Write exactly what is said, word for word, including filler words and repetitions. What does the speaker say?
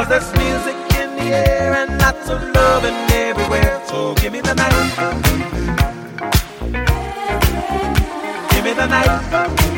Cause there's music in the air and lots of loving everywhere. So give me the night. Give me the night.